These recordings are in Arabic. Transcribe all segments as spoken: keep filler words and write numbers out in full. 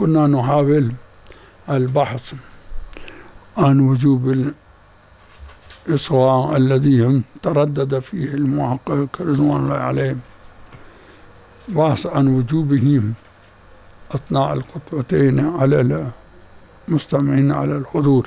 كنا نحاول البحث عن وجوب الإصغاء الذي تردد فيه المحقق رضوان الله عليه، بحث عن وجوبه أثناء الخطبتين على المستمعين على الحضور.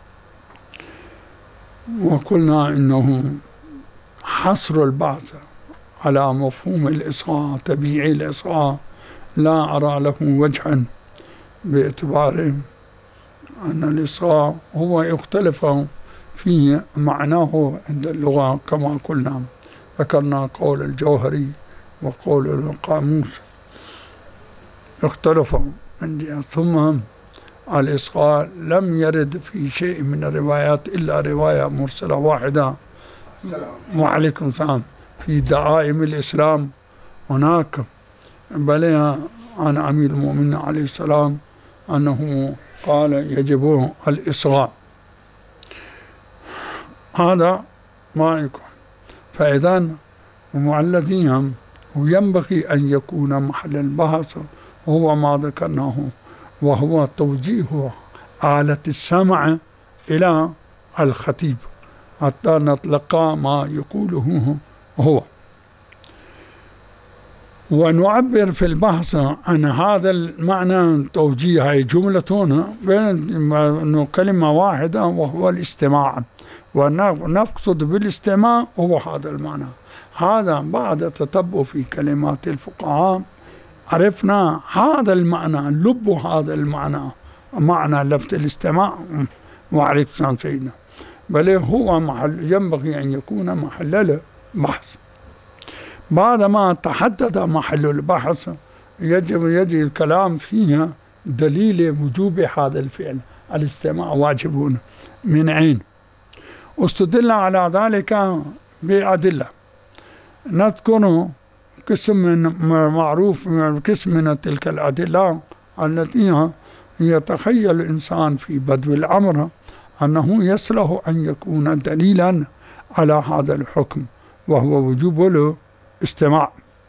وقلنا إنه حصر البحث على مفهوم الإصغاء، تبيعي الإصغاء، لا أرى له وجها، باعتبار أن الإصغاء هو يختلف في معناه عند اللغة كما قلنا، ذكرنا قول الجوهري وقول القاموس اختلفوا عندي. ثم الإصغاء لم يرد في شيء من الروايات إلا رواية مرسلة واحدة، وعليكم السلام، في دعائم الإسلام هناك بلها عن أمير المؤمنين عليه السلام أنه قال يجب الإصغاء. هذا ما يكون. فإذا الذي ينبغي أن يكون محل البحث هو ما ذكرناه، وهو توجيه آلة السمع إلى الخطيب حتى نتلقى ما يقوله هو، ونعبر في البحث عن هذا المعنى توجيه. هي جملة بين كلمة واحدة وهو الاستماع، ونقصد بالاستماع هو هذا المعنى. هذا بعد تتبع في كلمات الفقهاء عرفنا هذا المعنى، لب هذا المعنى، معنى لفظ الاستماع. وعليكم السلام سيدنا. بل هو محل ينبغي أن يكون محل البحث. بعدما تحدد محل البحث يجب يجي الكلام فيها دليل وجوب هذا الفعل، الاستماع واجب من عين. استدل على ذلك بأدلة، نذكر قسم من معروف قسم من تلك الأدلة التي يتخيل الإنسان في بدو الأمر أنه يصلح أن يكون دليلا على هذا الحكم، وهو وجوب الاستماع.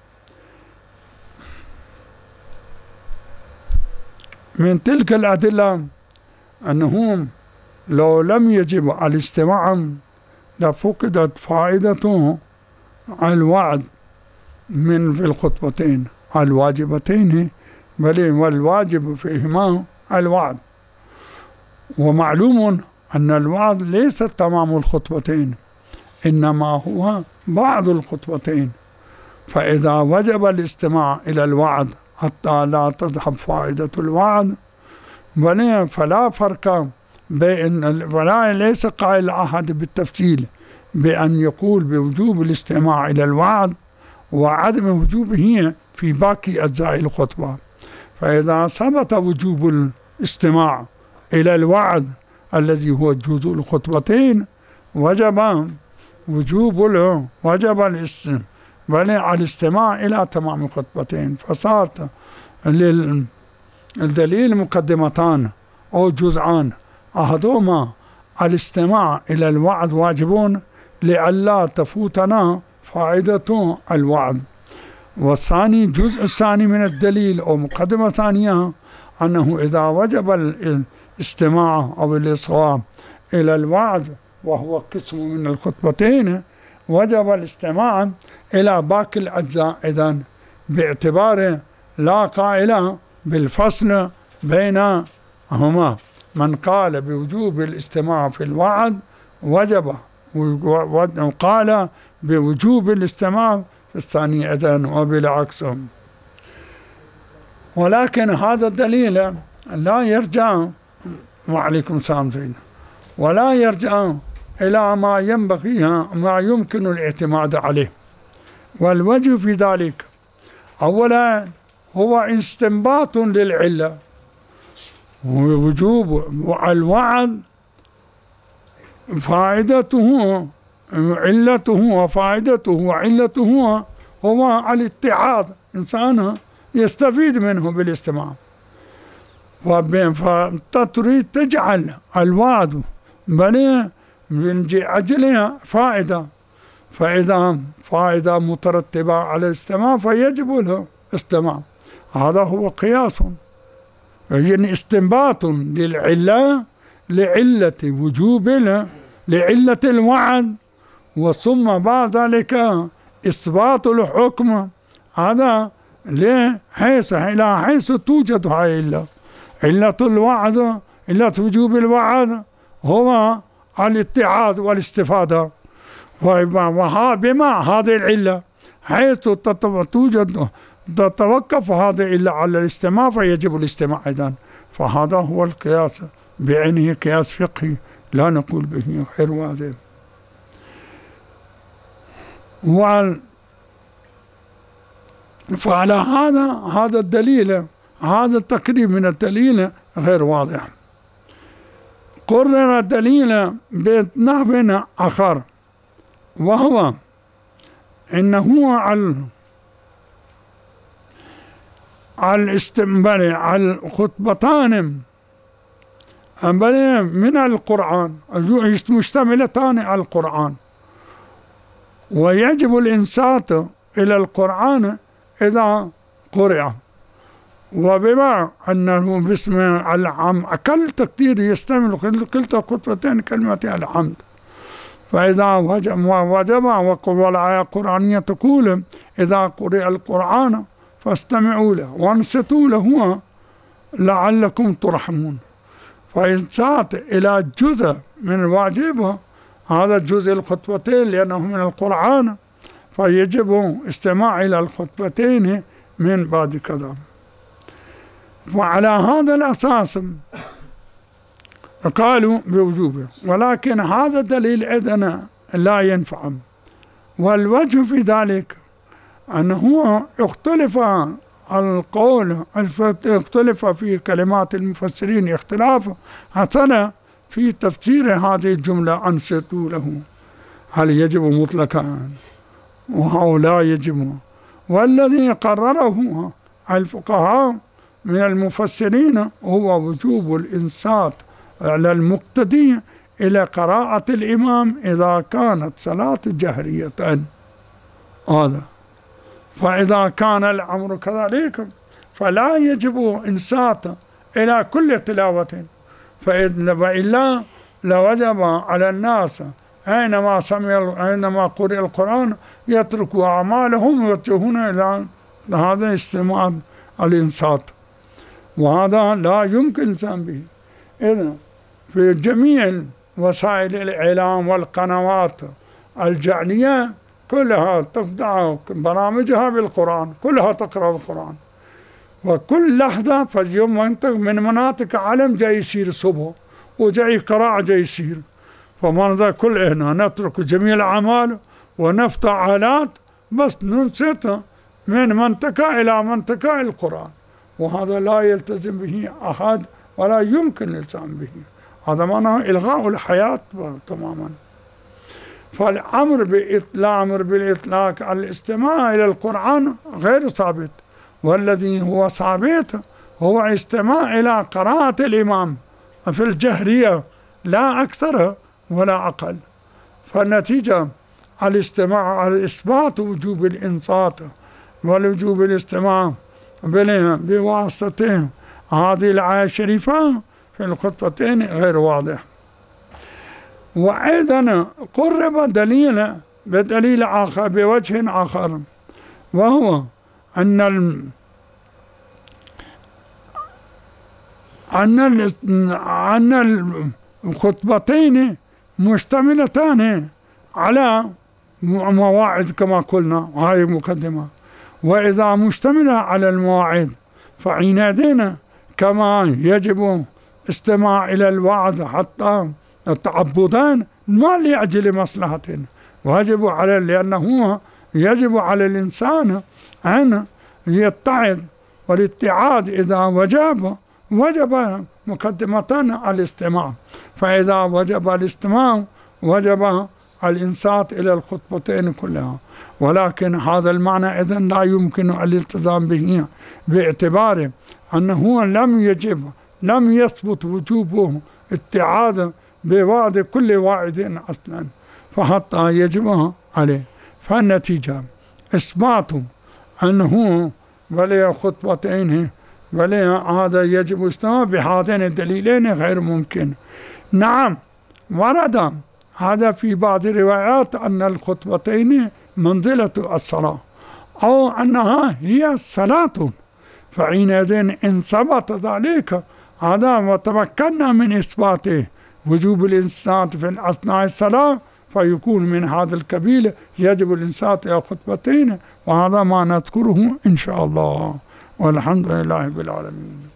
من تلك الأدلة أنه لو لم يجب الاستماع لفقدت فائدته الوعد من في الخطبتين الواجبتين، بل والواجب فيهما الوعد. ومعلوم أن الوعد ليس تمام الخطبتين، إنما هو بعض الخطبتين. فإذا وجب الاستماع إلى الوعد حتى لا تذهب فائدة الوعد، فلا فرق بين، فلا ليس قائل أحد بالتفصيل بأن يقول بوجوب الاستماع إلى الوعد وعدم وجوبه في باقي أجزاء الخطبة. فإذا ثبت وجوب الاستماع إلى الوعد الذي هو جزء الخطبتين، وجب وجوب له وجب الاستماع إلى تمام الخطبتين. فصارت للدليل مقدمتان أو جزءان، أحدهما الاستماع إلى الوعد واجبون لئلا تفوتنا فائدة الوعد، والثاني الجزء الثاني من الدليل أو مقدمة ثانية أنه إذا وجب الاستماع أو الإصغاء إلى الوعد وهو قسم من الخطبتين، وجب الاستماع إلى باقي الأجزاء. إذن باعتبار لا قائل بالفصل بينهما، من قال بوجوب الاستماع في الوعد وجب، وقال بوجوب الاستماع في الثاني إذن، وبالعكس. ولكن هذا الدليل لا يرجع، وعليكم السلام سيدنا، ولا يرجع إلى ما ينبغي ما يمكن الاعتماد عليه. والوجه في ذلك أولا هو استنباط للعلة، ووجوب الوعد فائدته علته وفائدته وعلته هو الاتعاظ، إنسان يستفيد منه بالاستماع. فأنت تريد تجعل الوعد بل من أجلها فائدة، فإذا فائدة مترتبة على الاستماع فيجب له استماع. هذا هو قياس يعني استنباط للعلة لعلة وجوب لعلة الوعد، وثم بعد ذلك إثبات الحكم. هذا لحيث إلى حيث توجد هاي العلة. علة الوعد، علة وجوب الوعد هو الاتعاظ والاستفادة، وبما هذه العلة حيث توجد تتوقف هذه العلة على الاستماع فيجب الاستماع أيضا. فهذا هو القياس بعينه، قياس فقهي لا نقول به غير واضح. فعلى هذا هذا الدليل، هذا التقريب من الدليل غير واضح. قرر الدليل بنحو آخر، وهو إنه على الاستنباط على الخطبتان من القرآن مشتملتان على القرآن، ويجب الإنصات إلى القرآن إذا قرئ، وبما أنه باسم العام أقل تقدير يستعمل كلتا الخطبتين كلمة الحمد. فإذا وجب والآية القرآنية تقول إذا قرئ القرآن فاستمعوا له وانصتوا له لعلكم ترحمون. فإنصات إلى جزء من الواجب، هذا جزء الخطبتين لأنه من القرآن، فيجب استماع إلى الخطبتين من بعد كذا. وعلى هذا الأساس قالوا بوجوبه، ولكن هذا الدليل إذن لا ينفع. والوجه في ذلك أنه اختلف القول، اختلف في كلمات المفسرين اختلاف حصل في تفسير هذه الجملة أنصتوا له، هل يجب مطلقا أو لا يجب؟ والذي قرره الفقهاء من المفسرين هو وجوب الإنصات على المقتدي إلى قراءة الإمام إذا كانت صلاة جهرية. هذا فإذا كان الأمر كذلك فلا يجب إنصات إلى كل تلاوة، وإلا لوجب على الناس أينما سمع أينما قرئ القرآن يتركوا أعمالهم ويتجهون إلى هذا استماع الإنصات، وهذا لا يمكن الإلزام به. إذن في جميع وسائل الإعلام والقنوات الجعلية كلها تبدأ برامجها بالقرآن، كلها تقرأ القرآن، وكل لحظة في يوم منطق من مناطق العالم جاي يصير صبح وجاي قراءة جاي يصير. فماذا كل هنا نترك جميع الأعمال ونفتح آلات بس ننصت من منطقة إلى منطقة القرآن، وهذا لا يلتزم به أحد ولا يمكن الالتزام به. هذا معناه إلغاء الحياة تماما. فالأمر بالأمر بالإطلاق على الاستماع إلى القرآن غير ثابت، والذي هو ثابت هو استماع إلى قراءة الإمام في الجهرية لا أكثر ولا أقل. فالنتيجة الاستماع على إثبات وجوب الإنصات والوجوب الاستماع بواسطة هذه الآية الشريفة في الخطبتين غير واضح. وأيضا قرب دليل بدليل آخر بوجه آخر، وهو أن ال أن ال أن الخطبتين مشتملتان على مواعيد كما قلنا، هذه مقدمة. وإذا مشتملة على المواعيد فعنادين كما يجب استماع إلى الوعد حتى التعبدان ما لأجل مصلحة، واجب على لأنه يجب على الإنسان أن يتعظ، والاتعاظ إذا وجب وجب مقدمة الاستماع. فإذا وجب الاستماع وجب الإنصات إلى الخطبتين كلها. ولكن هذا المعنى إذن لا يمكن الالتزام به، باعتبار أنه لم يجب لم يثبت وجوبه اتعاظ بوعد كل واعد أصلا، فحتى يجب عليه. فالنتيجة إثبات أنه ولي خطبتين بل هذا يجب استماع بهذين الدليلين غير ممكن. نعم ورد هذا في بعض الروايات أن الخطبتين منزلة الصلاة أو أنها هي صلاة، فحينئذ إن ثبت ذلك هذا وتمكنا من إثبات وجوب الإنصات في أثناء الصلاة فيكون من هذا القبيل يجب الإنصات إلى خطبتين، وهذا ما نذكره إن شاء الله، والحمد لله رب العالمين.